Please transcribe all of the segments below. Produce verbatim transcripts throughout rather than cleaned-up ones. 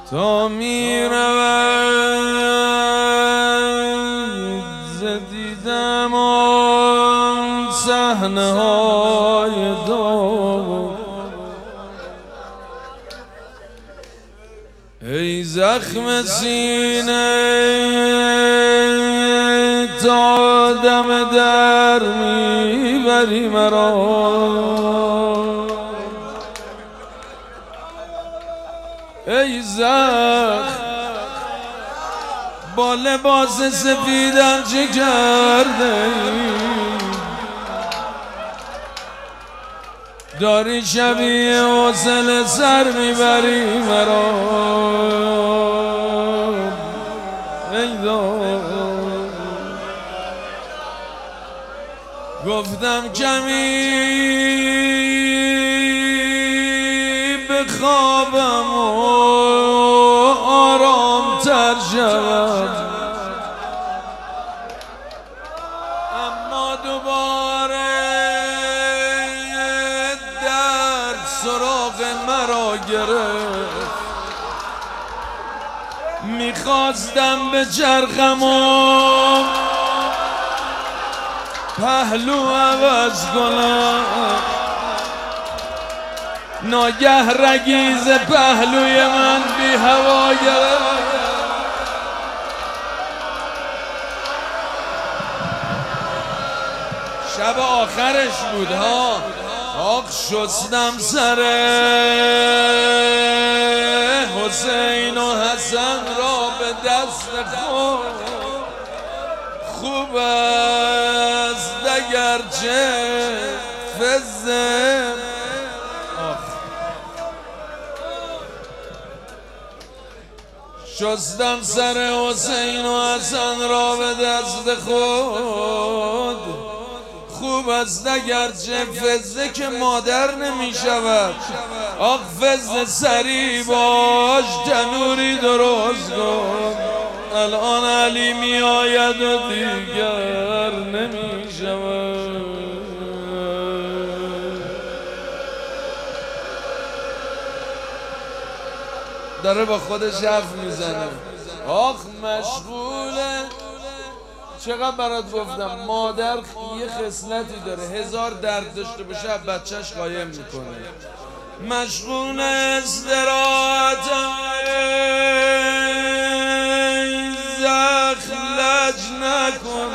تا می رود زدیدم آن صحنه های دو. ای زخم سینه تا دم در میبری مرا، ای زخم با لباس سفیدم چه کرده ای؟ داری شبیه حوصله سر میبری مرا، ای دار گفتم کمی بخوابم و آرام تر شدم، اما دوباره درد سراغ مرا گرفت. میخواستم به چرخم و پهلو عوض کنم، ناگه رگیز پهلوی من بی هوا گرفت. شب آخرش بود ها. آخ شستم سر حسین و حسن را به دست خود، خوب است اگرچه فزه. شستم سر حسین و حسن را به دست خود، خوب است اگرچه فزه که مادر نمی شود. آخ فزه سری باش تنوری درست کن، الان علی می آید و دیگر نمی شود. داره با خودش حرف میزنه. آخ مشغوله. چقدر برات گفتم مادر یه خصلتی داره، هزار درد داشته باشه از بچهش قایم میکنه. مشغول استراحتم زخم لج نکن،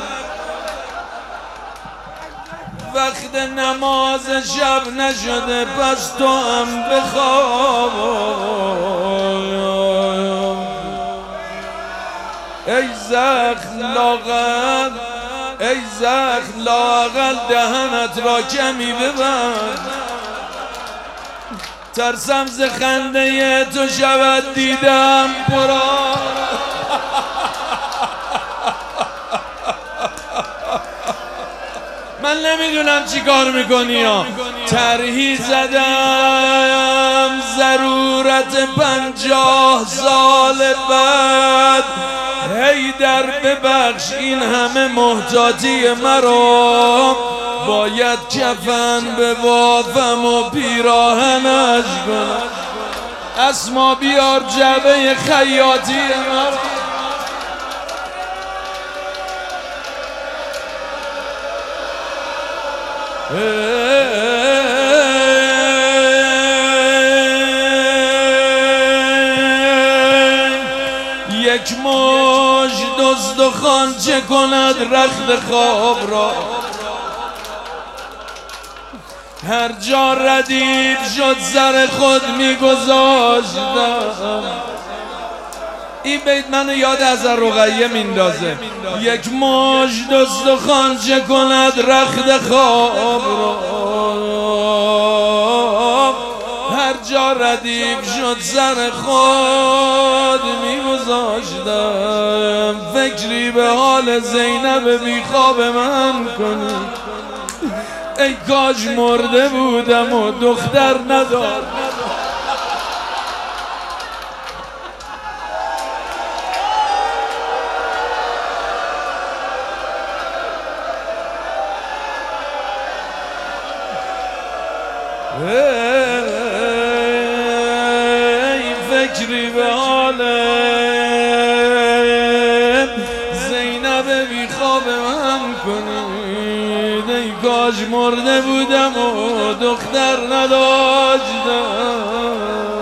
وقت نماز شب نشده پس تو هم بخواب. ای زخم لاغل، ای زخم لاغل دهنت را کمی ببند، ترسم ز خنده تو شود دیدم پرا. من نمیدونم چی کار میکنی ها. طرحی زدم ضرورت پنجاه سال بعد، هی در ببخش این همه محتاطی مرا، باید کفن به بافم و پیراهنش کنم. اسما بیار جعبه خیاطی مرا. یک موج دزد و خان چه کند رخت خواب را، هر جا ردیف شد سر خود میگذاشتم. این بیت منو یاد از رقیه میندازه. یک موج دزد و خان چه کند رخت خواب را، هر جا ردیف شد سر خود میگذاشتم. فکری به حال زینب بی خواب من کنی، ای کاش مرده بودم و دختر ندارم. ای فکری به عالم زینب بی خواب من کنید ای کاش مرده بودم و دختر نداشتم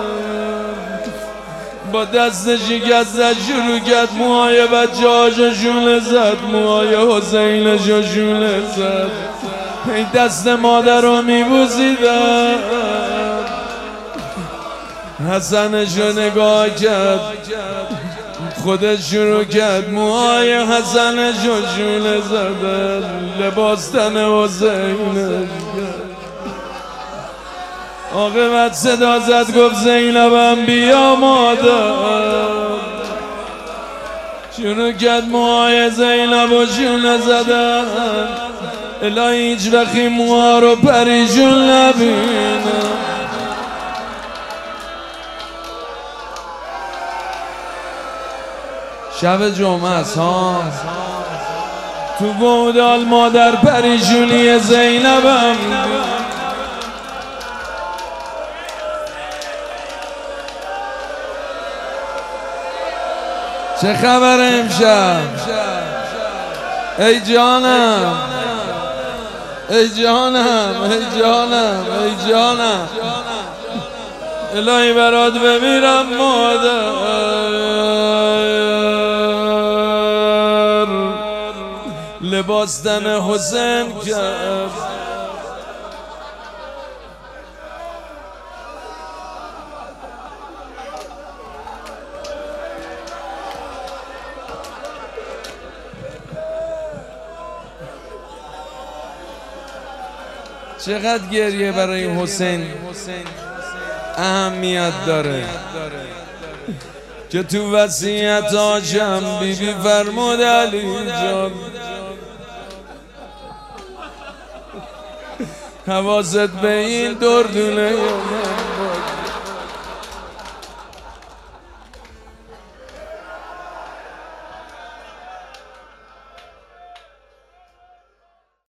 با دست شکست شروع کرد موهای بچه هاشو شونه زد موهای حسینشو شونه زد ای دست مادر رو میبوسیدم حسنشو نگاه کرد خودش شروع کرد موهای حسنشو شونه زدن لباس تن حسینش کرد عاقبت صدا زد گفت زینبم بیا مادر شروع کرد موهای زینب و شونه زدن الهی هیچ وقتی موها رو پریشون نبینم شب جمعه است ها تو گودال مادر پریشونی زینبم چه خبر امشب ای جانم ای جانم ای جانم ای جانم الهی برات بمیرم مادر لباس تن حسین کرد چقدر گریه برای حسین اهمیت داره که تو وصیت هاشم بی بی فرمود علی جان حواست به این دردونه